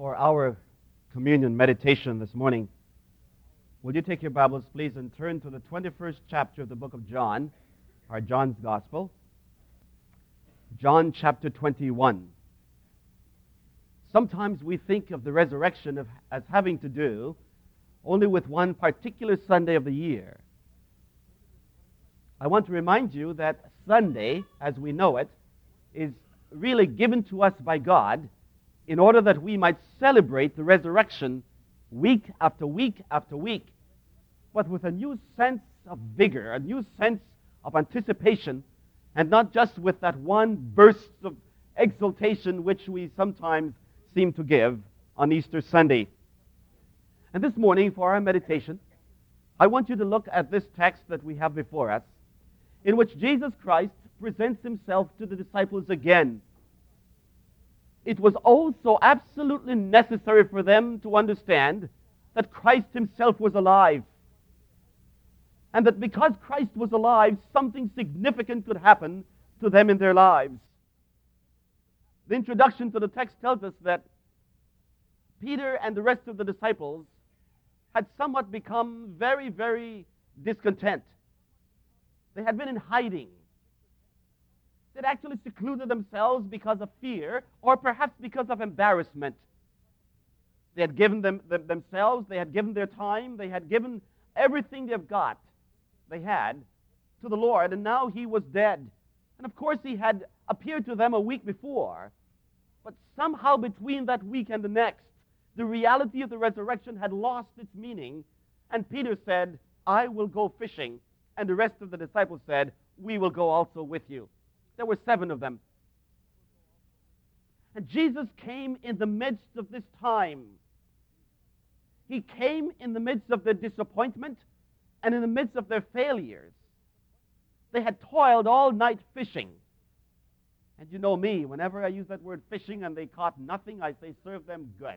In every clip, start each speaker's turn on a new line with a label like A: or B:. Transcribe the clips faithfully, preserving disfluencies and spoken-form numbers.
A: For our communion meditation this morning, will you take your Bibles, please, and turn to the twenty-first chapter of the book of John, or John's Gospel, John chapter twenty-one. Sometimes we think of the resurrection of, as having to do only with one particular Sunday of the year. I want to remind you that Sunday, as we know it, is really given to us by God in order that we might celebrate the resurrection week after week after week, but with a new sense of vigor, a new sense of anticipation, and not just with that one burst of exultation which we sometimes seem to give on Easter Sunday. And this morning, for our meditation, I want you to look at this text that we have before us, in which Jesus Christ presents himself to the disciples again. It was also absolutely necessary for them to understand that Christ himself was alive, and that because Christ was alive, something significant could happen to them in their lives. The introduction to the text tells us that Peter and the rest of the disciples had somewhat become very, very discontent. They had been in hiding. They'd actually secluded themselves because of fear, or perhaps because of embarrassment. They had given them, them, themselves, they had given their time, they had given everything they've got, they had, to the Lord, and now he was dead. And of course he had appeared to them a week before, but somehow between that week and the next, the reality of the resurrection had lost its meaning, and Peter said, "I will go fishing," and the rest of the disciples said, "We will go also with you." There were seven of them. And Jesus came in the midst of this time. He came in the midst of their disappointment and in the midst of their failures. They had toiled all night fishing. And you know me, whenever I use that word fishing and they caught nothing, I say, serve them good.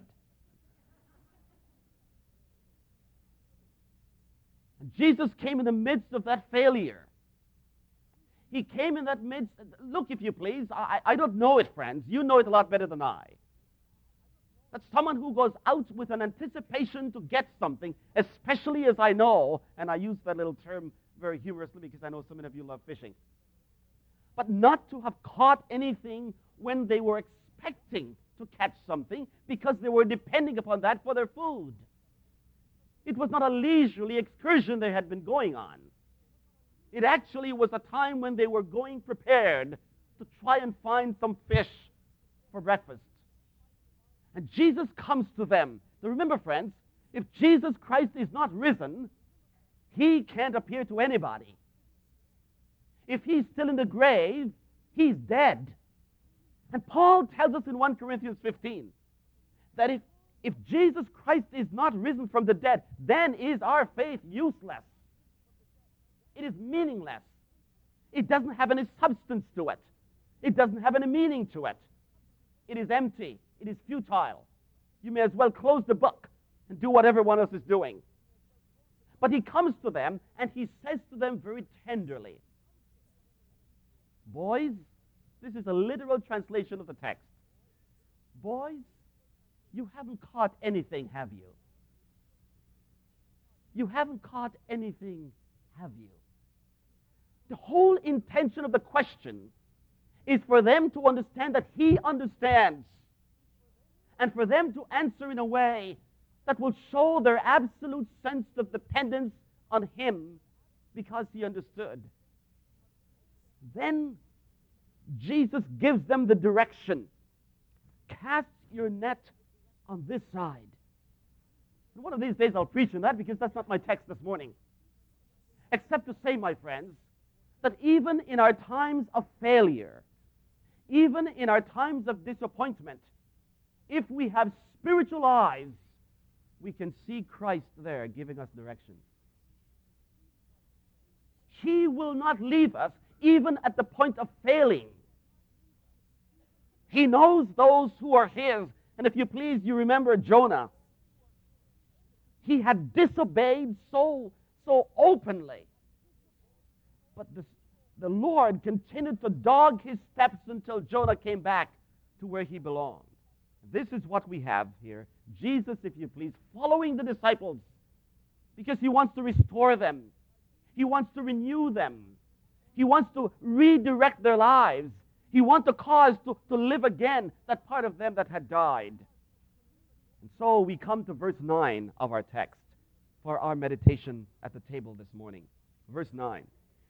A: And Jesus came in the midst of that failure. He came in that midst. Look, if you please, I, I don't know it, friends. You know it a lot better than I. That's someone who goes out with an anticipation to get something, especially as I know, and I use that little term very humorously because I know so many of you love fishing, but not to have caught anything when they were expecting to catch something because they were depending upon that for their food. It was not a leisurely excursion they had been going on. It actually was a time when they were going prepared to try and find some fish for breakfast. And Jesus comes to them. Now remember, friends, if Jesus Christ is not risen, he can't appear to anybody. If he's still in the grave, he's dead. And Paul tells us in First Corinthians fifteen that if, if Jesus Christ is not risen from the dead, then is our faith useless. It is meaningless. It doesn't have any substance to it. It doesn't have any meaning to it. It is empty. It is futile. You may as well close the book and do what everyone else is doing. But he comes to them and he says to them very tenderly, "Boys," this is a literal translation of the text, "boys, you haven't caught anything, have you? You haven't caught anything, have you?" The whole intention of the question is for them to understand that he understands, and for them to answer in a way that will show their absolute sense of dependence on him because he understood. Then Jesus gives them the direction. Cast your net on this side. And one of these days I'll preach on that because that's not my text this morning. Except to say, my friends, that even in our times of failure, even in our times of disappointment, if we have spiritual eyes, we can see Christ there giving us direction. He will not leave us even at the point of failing. He knows those who are his. And if you please, you remember Jonah. He had disobeyed so, so openly. But the, the Lord continued to dog his steps until Jonah came back to where he belonged. This is what we have here. Jesus, if you please, following the disciples because he wants to restore them. He wants to renew them. He wants to redirect their lives. He wants to cause to, to live again that part of them that had died. And so we come to verse nine of our text for our meditation at the table this morning. Verse nine.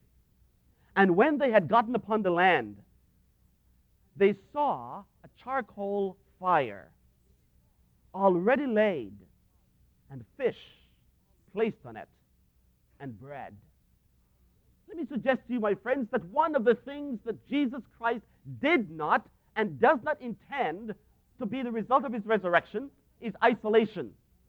A: And when they had gotten upon the land, they saw a charcoal fire already laid, and fish placed on it, and bread. Let me suggest to you, my friends, that one of the things that Jesus Christ did not and does not intend to be the result of his resurrection is isolation.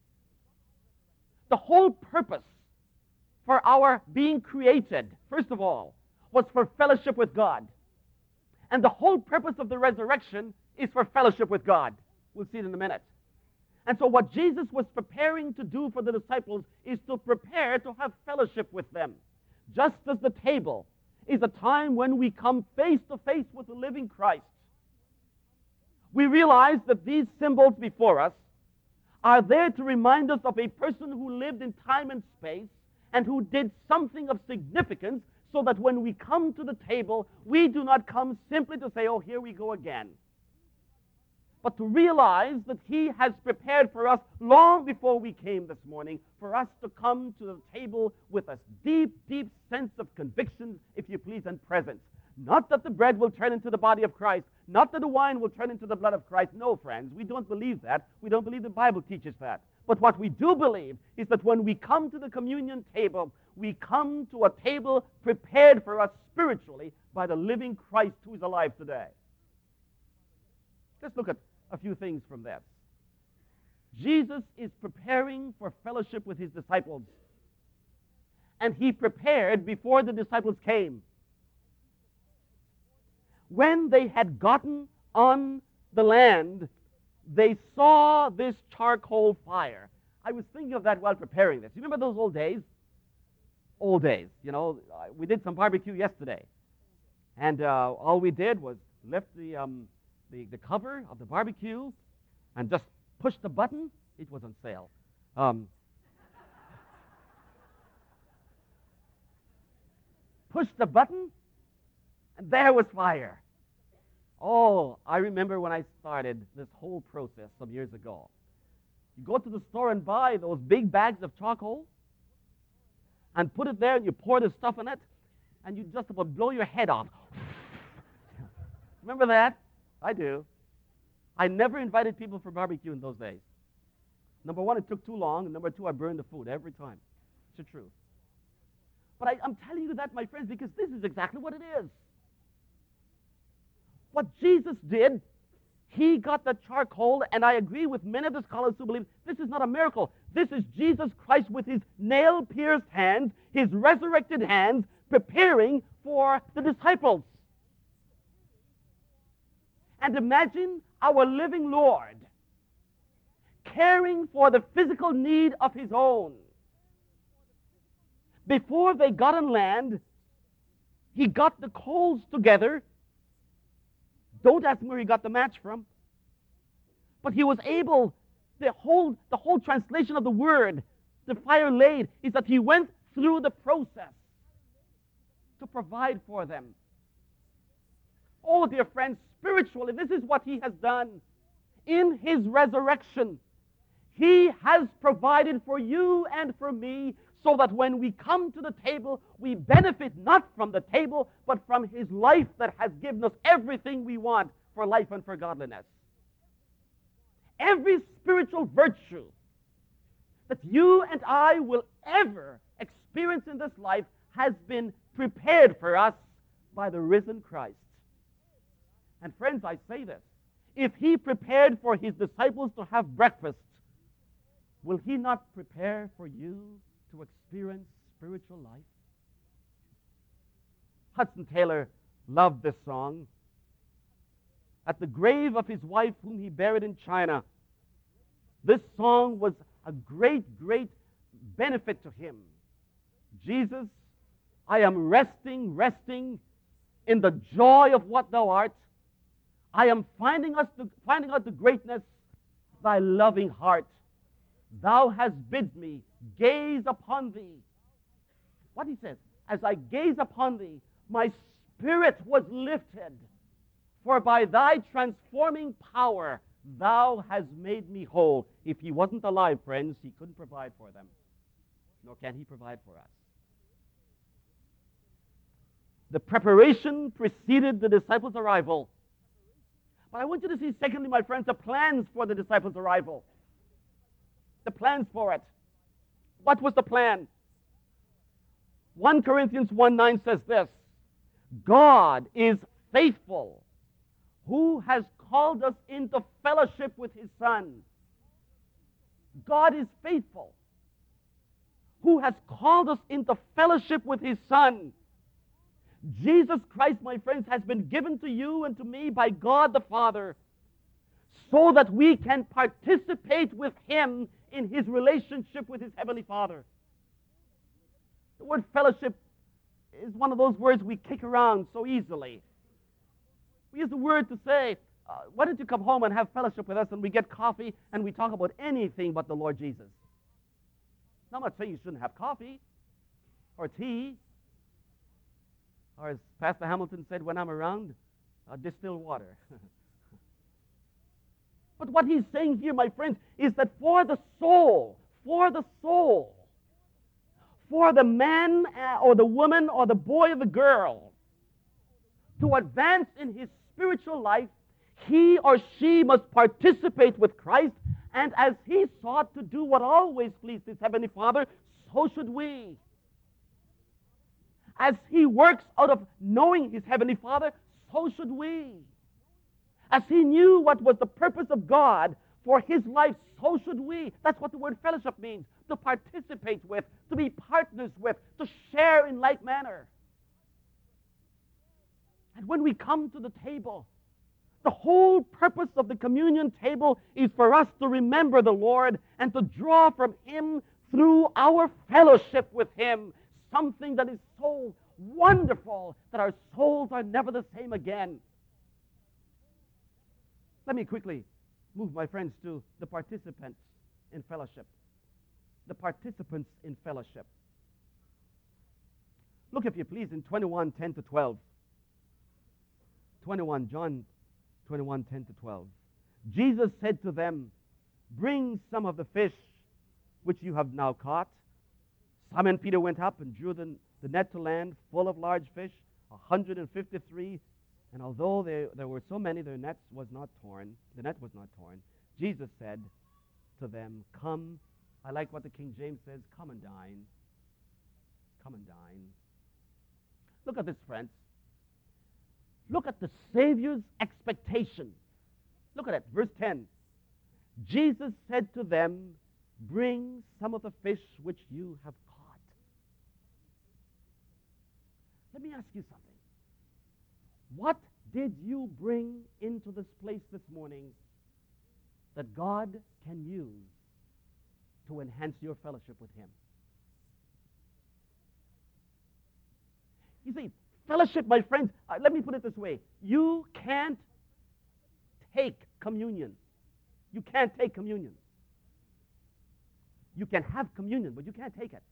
A: The whole purpose for our being created, first of all, was for fellowship with God. And the whole purpose of the resurrection is for fellowship with God. We'll see it in a minute. And so what Jesus was preparing to do for the disciples is to prepare to have fellowship with them. Just as the table is a time when we come face to face with the living Christ. We realize that these symbols before us are there to remind us of a person who lived in time and space and who did something of significance, so that when we come to the table, we do not come simply to say, oh, here we go again. But to realize that he has prepared for us long before we came this morning, for us to come to the table with a deep, deep sense of conviction, if you please, and presence. Not that the bread will turn into the body of Christ, not that the wine will turn into the blood of Christ. No, friends, we don't believe that. We don't believe the Bible teaches that. But what we do believe is that when we come to the communion table, we come to a table prepared for us spiritually by the living Christ who is alive today. Let's look at a few things from that. Jesus is preparing for fellowship with his disciples. And he prepared before the disciples came. When they had gotten on the land, they saw this charcoal fire. I was thinking of that while preparing this. You remember those old days? Old days. You know, we did some barbecue yesterday. And uh, all we did was lift the, um, the, the cover of the barbecue and just push the button. It was on sale. Um, push the button, and there was fire. Oh, I remember when I started this whole process some years ago. You go to the store and buy those big bags of charcoal and put it there, and you pour the stuff in it, and you just about blow your head off. Remember that? I do. I never invited people for barbecue in those days. Number one, it took too long, and number two, I burned the food every time. It's the truth. But I, I'm telling you that, my friends, because this is exactly what it is. What Jesus did, he got the charcoal, and I agree with many of the scholars who believe this is not a miracle. This is Jesus Christ with his nail-pierced hands, his resurrected hands, preparing for the disciples. And imagine our living Lord caring for the physical need of his own. Before they got on land, he got the coals together. Don't ask me where he got the match from. But he was able, the whole, the whole translation of the word, the fire laid, is that he went through the process to provide for them. Oh, dear friends, spiritually, this is what he has done. In his resurrection, he has provided for you and for me, so that when we come to the table, we benefit not from the table, but from his life that has given us everything we want for life and for godliness. Every spiritual virtue that you and I will ever experience in this life has been prepared for us by the risen Christ. And friends, I say this. If he prepared for his disciples to have breakfast, will he not prepare for you to experience spiritual life? Hudson Taylor loved this song. At the grave of his wife whom he buried in China, this song was a great, great benefit to him. Jesus, I am resting, resting in the joy of what thou art. I am finding, us the, finding out the greatness thy loving heart. Thou hast bid me gaze upon thee. What he says, as I gaze upon thee, my spirit was lifted, for by thy transforming power thou hast made me whole. If he wasn't alive, friends, he couldn't provide for them, nor can he provide for us. The preparation preceded the disciples' arrival. But I want you to see, secondly, my friends, the plans for the disciples' arrival. The plans for it. What was the plan? First Corinthians one nine says this, God is faithful, who has called us into fellowship with his Son. God is faithful, who has called us into fellowship with his Son. Jesus Christ, my friends, has been given to you and to me by God the Father so that we can participate with him in his relationship with his Heavenly Father. The word fellowship is one of those words we kick around so easily. We use the word to say, uh, why don't you come home and have fellowship with us, and we get coffee and we talk about anything but the Lord Jesus. Now, I'm not saying you shouldn't have coffee or tea, or as Pastor Hamilton said, when I'm around, uh, distilled water. But what he's saying here, my friends, is that for the soul, for the soul, for the man uh, or the woman or the boy or the girl to advance in his spiritual life, he or she must participate with Christ, and as he sought to do what always pleased his Heavenly Father, so should we. As he works out of knowing his Heavenly Father, so should we. As he knew what was the purpose of God for his life, so should we. That's what the word fellowship means, to participate with, to be partners with, to share in like manner. And when we come to the table, the whole purpose of the communion table is for us to remember the Lord and to draw from him through our fellowship with him something that is so wonderful that our souls are never the same again. Let me quickly move, my friends, to the participants in fellowship. The participants in fellowship. Look, if you please, in twenty-one, ten to twelve. twenty-one, John twenty-one, ten to twelve. Jesus said to them, bring some of the fish which you have now caught. Simon Peter went up and drew the, the net to land full of large fish, one hundred fifty-three. And although there, there were so many, their nets was not torn. The net was not torn. Jesus said to them, come. I like what the King James says, come and dine. Come and dine. Look at this, friends. Look at the Savior's expectation. Look at it, verse ten. Jesus said to them, bring some of the fish which you have caught. Let me ask you something. What did you bring into this place this morning that God can use to enhance your fellowship with him? You see, fellowship, my friends, uh, let me put it this way. You can't take communion. You can't take communion. You can have communion, but you can't take it.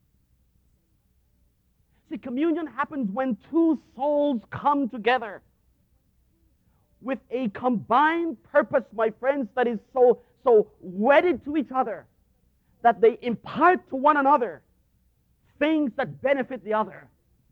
A: See, communion happens when two souls come together with a combined purpose, my friends, that is so, so wedded to each other that they impart to one another things that benefit the other.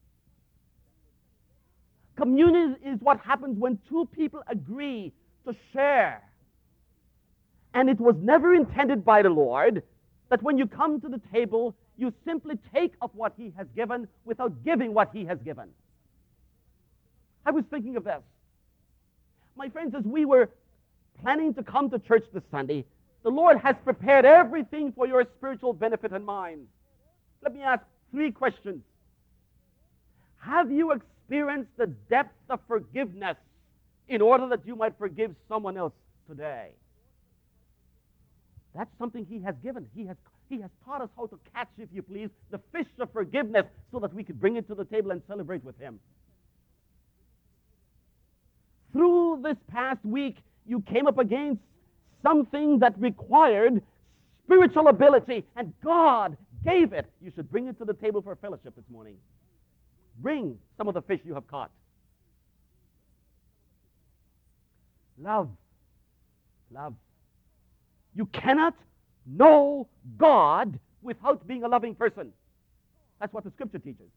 A: Communion is what happens when two people agree to share. And it was never intended by the Lord that when you come to the table, you simply take of what he has given without giving what he has given. I was thinking of this. My friends, as we were planning to come to church this Sunday, the Lord has prepared everything for your spiritual benefit and mine. Let me ask three questions. Have you experienced the depth of forgiveness in order that you might forgive someone else today? That's something he has given. He has He has taught us how to catch, if you please, the fish of forgiveness so that we could bring it to the table and celebrate with him. Through this past week, you came up against something that required spiritual ability, and God gave it. You should bring it to the table for fellowship this morning. Bring some of the fish you have caught. Love. Love. You cannot know God without being a loving person. That's what the Scripture teaches.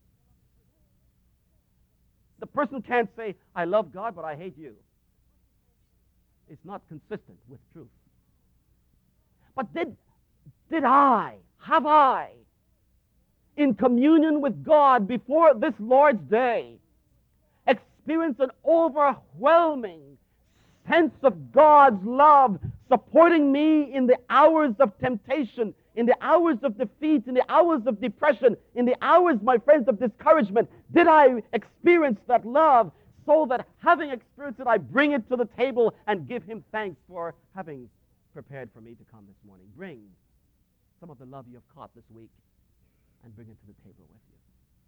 A: The person can't say, I love God, but I hate you. It's not consistent with truth. But did, did I, have I, in communion with God before this Lord's Day, experience an overwhelming sense of God's love supporting me in the hours of temptation, in the hours of defeat, in the hours of depression, in the hours, my friends, of discouragement? Did I experience that love so that having experienced it, I bring it to the table and give Him thanks for having prepared for me to come this morning? Bring some of the love you have caught this week and bring it to the table with you.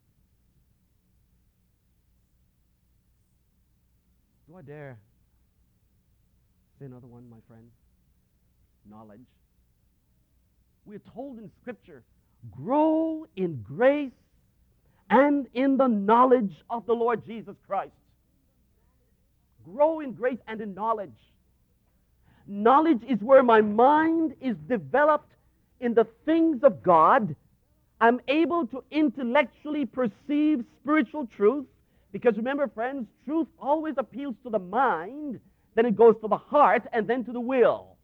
A: Do I dare say another one, my friend? Knowledge. We are told in Scripture, grow in grace and in the knowledge of the Lord Jesus Christ. Grow in grace and in knowledge. Knowledge is where my mind is developed in the things of God. I'm able to intellectually perceive spiritual truth, because remember, friends, truth always appeals to the mind, then it goes to the heart, and then to the will.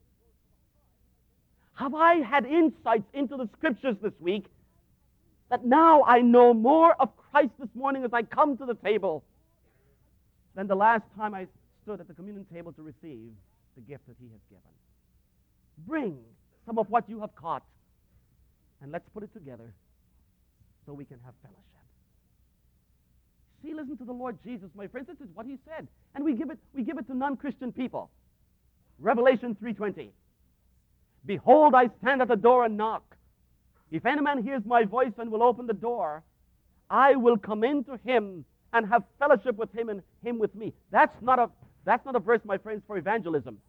A: Have I had insights into the Scriptures this week that now I know more of Christ this morning as I come to the table than the last time I stood at the communion table to receive the gift that He has given? Bring some of what you have caught, and let's put it together so we can have fellowship. See, listen to the Lord Jesus, my friends. This is what He said. And we give it, we give it to non-Christian people. Revelation three twenty. Behold, I stand at the door and knock. If any man hears my voice and will open the door, I will come into him and have fellowship with him and him with me. That's not a, that's not a verse, my friends, for evangelism.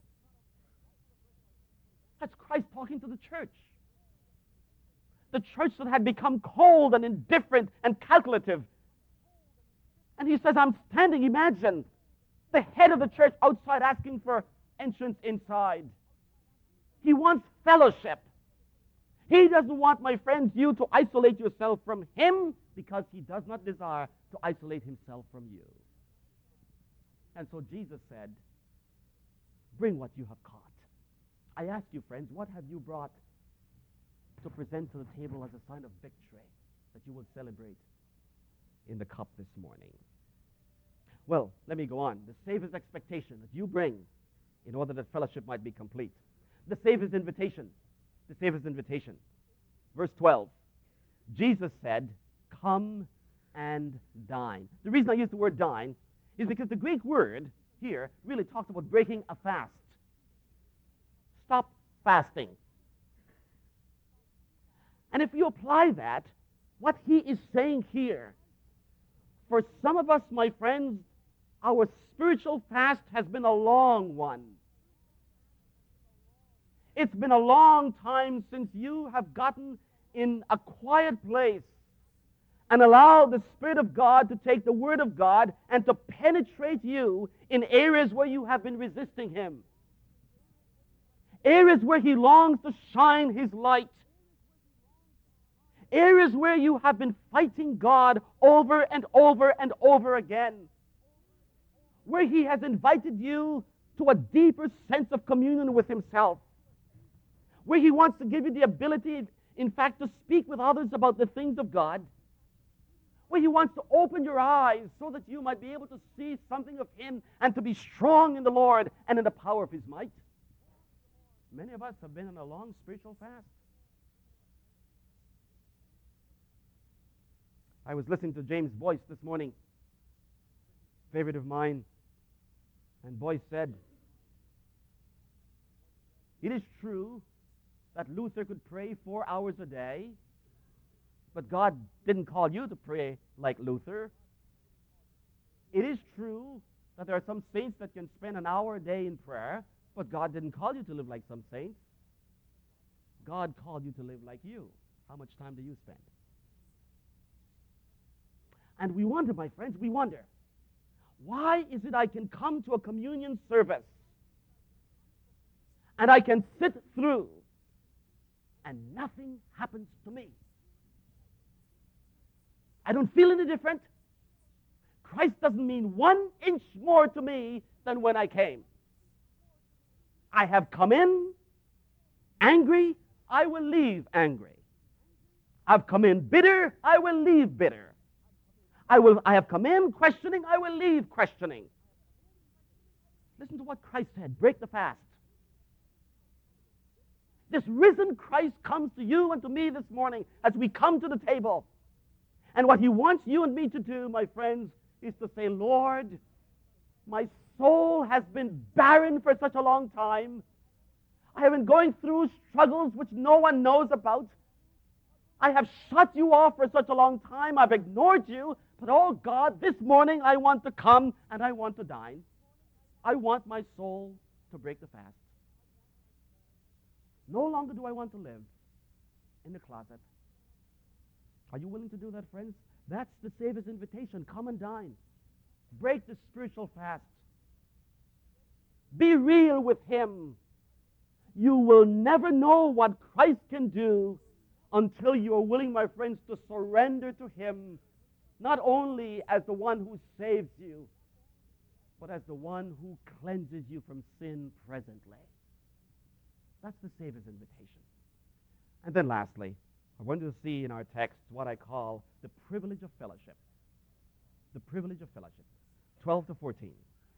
A: That's Christ talking to the church. The church that had become cold and indifferent and calculative. And He says, I'm standing, imagine, the head of the church outside asking for entrance inside. He wants fellowship. He doesn't want, my friends, you to isolate yourself from Him, because He does not desire to isolate Himself from you. And so Jesus said, bring what you have caught. I ask you, friends, what have you brought to present to the table as a sign of victory that you will celebrate in the cup this morning? Well, let me go on. The Savior's expectation that you bring in order that fellowship might be complete. The Savior's invitation. The Savior's invitation. Verse twelve. Jesus said, come and dine. The reason I use the word dine is because the Greek word here really talks about breaking a fast. Stop fasting. And if you apply that, what He is saying here, for some of us, my friends, our spiritual fast has been a long one. It's been a long time since you have gotten in a quiet place and allowed the Spirit of God to take the Word of God and to penetrate you in areas where you have been resisting Him. Areas where He longs to shine His light. Areas where you have been fighting God over and over and over again. Where He has invited you to a deeper sense of communion with Himself. Where He wants to give you the ability, in fact, to speak with others about the things of God. Where He wants to open your eyes so that you might be able to see something of Him and to be strong in the Lord and in the power of His might. Many of us have been in a long spiritual fast. I was listening to James Boyce this morning, favorite of mine, and Boyce said, it is true that Luther could pray four hours a day, but God didn't call you to pray like Luther. It is true that there are some saints that can spend an hour a day in prayer, But God didn't call you to live like some saints. God called you to live like you. How much time do you spend? And we wonder, my friends, we wonder, why is it I can come to a communion service and I can sit through and nothing happens to me? I don't feel any different. Christ doesn't mean one inch more to me than when I came. I have come in angry, I will leave angry. I've come in bitter, I will leave bitter. I will. I have come in questioning, I will leave questioning. Listen to what Christ said, break the fast. This risen Christ comes to you and to me this morning as we come to the table. And what he wants you and me to do, my friends, is to say, Lord, my soul has been barren for such a long time. I have been going through struggles which no one knows about. I have shut you off for such a long time. I've ignored you. But, oh God, this morning I want to come and I want to dine. I want my soul to break the fast. No longer do I want to live in the closet. Are you willing to do that, friends? That's the Savior's invitation. Come and dine. Break the spiritual fast. Be real with him. You will never know what Christ can do until you are willing, my friends, to surrender to him, not only as the one who saves you, but as the one who cleanses you from sin presently. That's the Savior's invitation. And then lastly, I want you to see in our text what I call the privilege of fellowship. The privilege of fellowship. twelve to fourteen.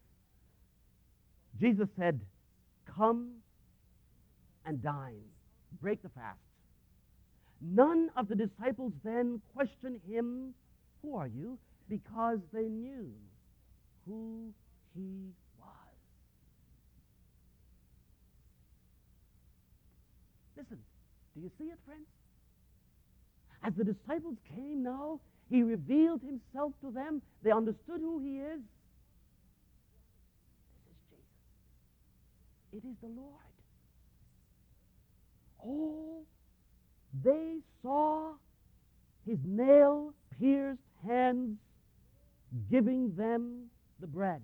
A: Jesus said, come and dine. Break the fast. None of the disciples then questioned him, who are you? Because they knew who he was. Listen, do you see it, friends? As the disciples came now, he revealed himself to them. They understood who he is. This is Jesus. It is the Lord. Oh, they saw his nail-pierced hands giving them the bread.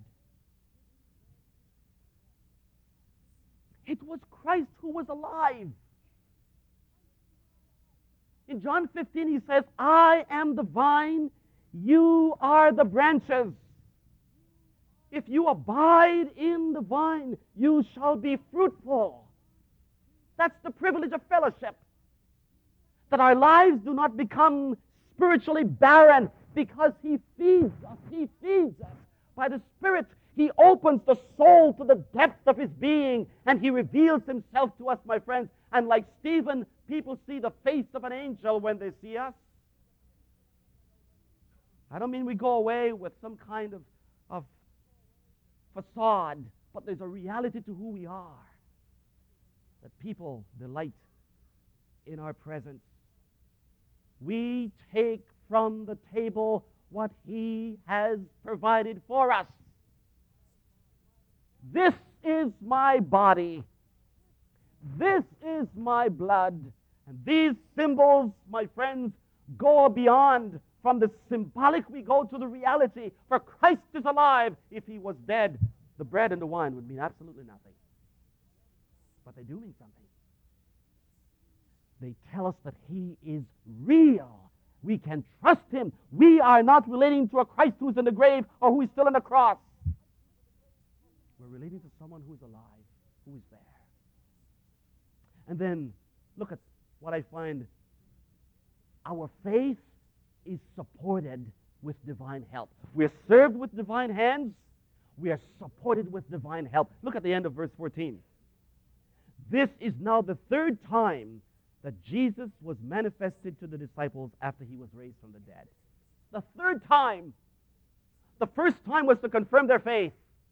A: It was Christ who was alive. In John fifteen, he says, I am the vine, you are the branches. If you abide in the vine, you shall be fruitful. That's the privilege of fellowship. That our lives do not become spiritually barren because he feeds us. He feeds us. By the Spirit, he opens the soul to the depth of his being, and he reveals himself to us, my friends. And like Stephen, people see the face of an angel when they see us. I don't mean we go away with some kind of, of facade, but there's a reality to who we are. That people delight in our presence. We take from the table what he has provided for us. This is my body. This is my blood. And these symbols, my friends, go beyond. From the symbolic, we go to the reality. For Christ is alive. If he was dead, the bread and the wine would mean absolutely nothing. But they do mean something. They tell us that he is real. We can trust him. We are not relating to a Christ who's in the grave or who is still on the cross. We're relating to someone who is alive, who is there. And then, look at what I find. Our faith is supported with divine help. We're served with divine hands. We are supported with divine help. Look at the end of verse fourteen. This is now the third time that Jesus was manifested to the disciples after he was raised from the dead. The third time. The first time was to confirm their faith.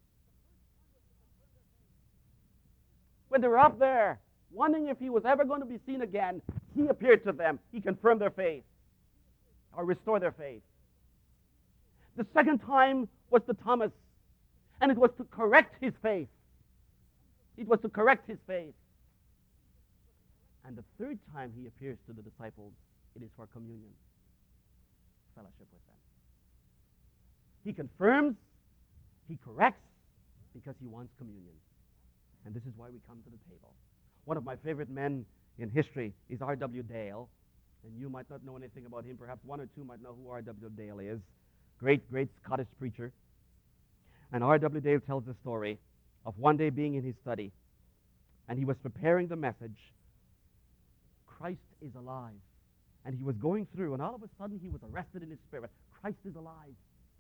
A: When they were up there, wondering if he was ever going to be seen again, he appeared to them. He confirmed their faith, or restored their faith. The second time was to Thomas, and it was to correct his faith. It was to correct his faith. And the third time he appears to the disciples, it is for communion, fellowship with them. He confirms, he corrects, because he wants communion. And this is why we come to the table. One of my favorite men in history is R W Dale. And you might not know anything about him. Perhaps one or two might know who R W Dale is. Great, great Scottish preacher. And R W Dale tells the story of one day being in his study. And he was preparing the message, Christ is alive. And he was going through, and all of a sudden he was arrested in his spirit. Christ is alive.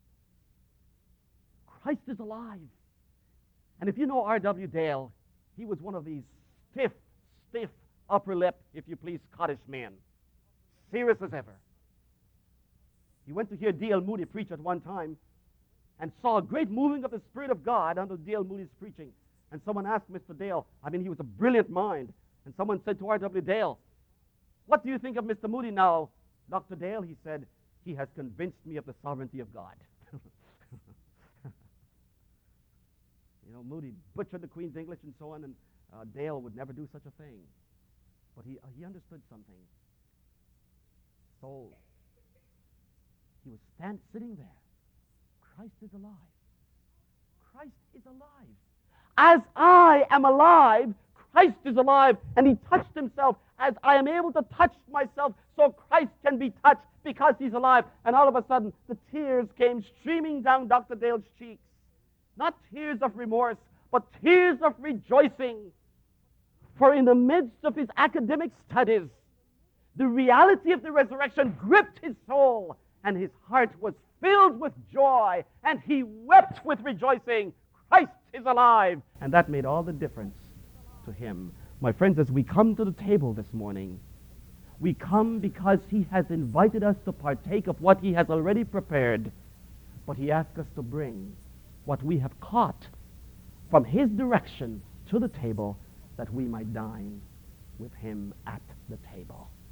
A: Christ is alive. And if you know R W Dale, he was one of these stiff, stiff, upper lip, if you please, Scottish men. Serious as ever. He went to hear D L Moody preach at one time and saw a great moving of the Spirit of God under D L Moody's preaching. And someone asked Mister Dale, I mean, he was a brilliant mind, and someone said to R W Dale, what do you think of Mister Moody now? Doctor Dale, he said, he has convinced me of the sovereignty of God. You know, Moody butchered the Queen's English and so on, and uh, Dale would never do such a thing. But he, uh, he understood something. So he was stand, sitting there. Christ is alive. Christ is alive. As I am alive, Christ is alive. And he touched himself. As I am able to touch myself, so Christ can be touched because he's alive. And all of a sudden, the tears came streaming down Doctor Dale's cheeks. Not tears of remorse, but tears of rejoicing. For in the midst of his academic studies, the reality of the resurrection gripped his soul, and his heart was filled with joy, and he wept with rejoicing. Christ is alive. And that made all the difference to him. My friends, as we come to the table this morning, we come because he has invited us to partake of what he has already prepared, but he asks us to bring what we have caught from his direction to the table, that we might dine with him at the table.